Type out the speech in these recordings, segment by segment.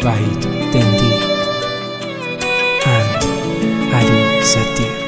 وحید دندی and علی صدیق.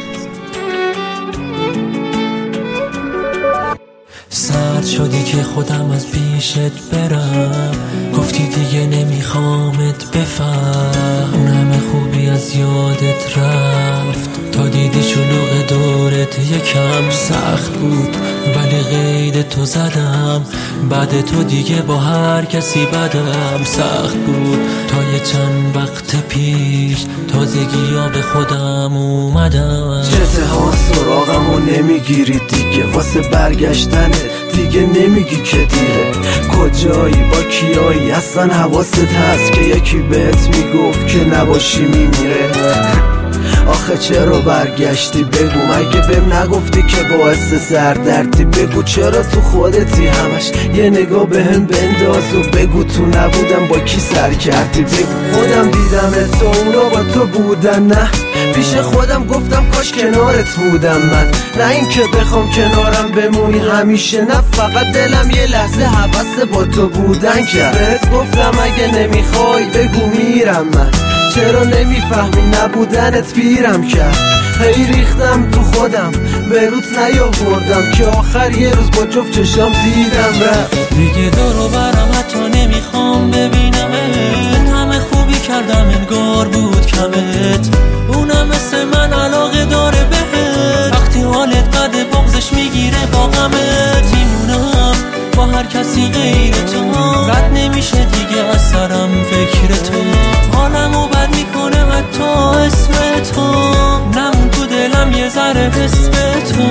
سرد شدی که خودم از پیشت برم، گفتی دیگه نمیخوامت بفهم، اون همه خوبی از یادت رفت تا دیدی شلوغ دورت یکم سخت بود، ولی قید تو زدم، بعد تو دیگه با هر کسی بدم سخت بود. تا یه چند وقت پیش تازگی ها به خودم اومدم. چته ها سراغمو نمیگیری دیگه، واسه برگشتنت دیگه نمیگی که دیره. کجایی با کیایی اصلا حواست هست که یکی بهت میگفت که نباشی میمیره؟ آخه چرا برگشتی؟ بگو مگه بهم نگفتی که باعث سردردی؟ بگو چرا تو خودتی همش یه نگاه بهم بنداز و بگو تو نبودم با کی سر کردی؟ بگو خودم دیدم تو اونا با تو بودن، نه پیش خودم گفتم کاش کنارت بودم من، نه اینکه بخوام کنارم بمونی همیشه، نه فقط دلم یه لحظه حوث با تو بودن کرد. بهت گفتم اگه نمیخوای بگو میرم من، چرا نمیفهمی نبودنت پیرم کرد. هی ریختم تو خودم به روت نیاوردم که آخر یه روز با جفت چشام دیدم رفت. دیگه دور و برم حتی نمیخوام ببینمت، همه خوبی کردم انگار بود کمت، اونم مثل من علاقه داره بهت، وقتی حالت بده بغضش میگیره با غمت، میمونم با هر کسی غیر تو، رد نمیشه دیگه از سرم فکر تو، حالمو بد میکنه حتی اسم تو، نمون تو دلم یه ذره حس به تو.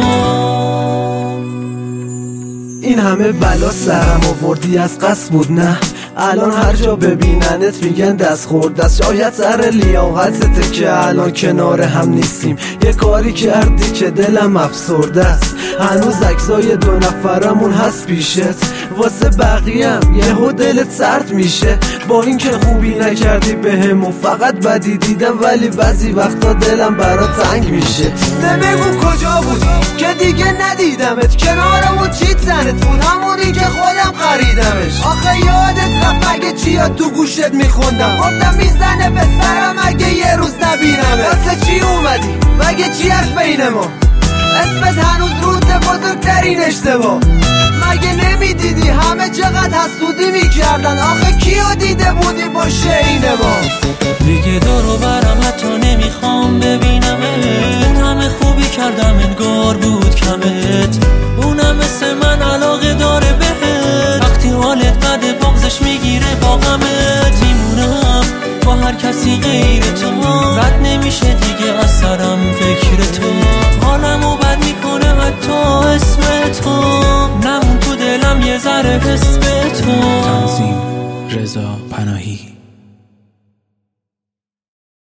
این همه بلا سرم آوردی از قصد بود نه؟ الان هر جا ببیننت میگن دست خورد است، شاید سر لیاقتته که الان کنار هم نیستیم. یه کاری کردی که دلم افسرده است، هنوز عکسای دو نفرمون هست پیشت، واسه بقیه‌ام یهو دلت سرد میشه. با اینکه خوبی نکردی بهم و فقط بدی دیدم، ولی بعضی وقتا دلم برات تنگ میشه. بگو کجا بودی که دیگه ندیدمت؟ کنارمون چی تنت بود؟ همونی که خودم خریدمش. آخه یادت رفت مگه چیا تو گوشت میخوندم؟ گفتم میزنه به سرم اگه یه روز نبینمت. واسه چی اومدی؟ مگه چی هست بین ما؟ اسمت هنوز روت بزرگترین اشتباه. مگه نمیدیدی همه چقدر حسودی میکردن؟ آخه کیو دیده بودی با شین ما؟ دیگه دور و برم حتی نمیخوام ببینمت، همه خوبی کردم انگار بود کمت، اونم مثل من علاقه داره بهت، وقتی حالت بده بغضش میگیره با غمت، میمونم با هر کسی غیر تو، رد نمیشه دیگه از سرم فکر تو، حالمو بد میکنه حتی اسم تو، نمون تو دلم یه ذره حس